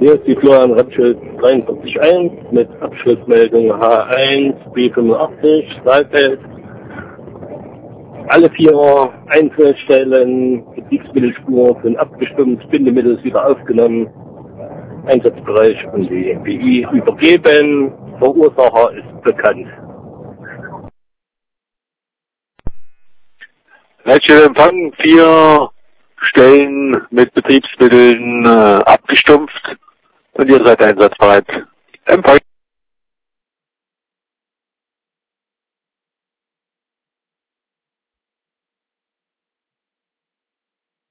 Hier ist die Florian Retzschel 43.1 mit Abschlussmeldung H1 B85 Saalfeld. Alle 4 Einzelstellen, Betriebsmittelspur sind abgestimmt, Bindemittel ist wieder aufgenommen, Einsatzbereich und die BI übergeben, Verursacher ist bekannt. Rechtstelle empfangen, 4 Stellen mit Betriebsmitteln abgestumpft und ihr seid einsatzbereit. Empfang.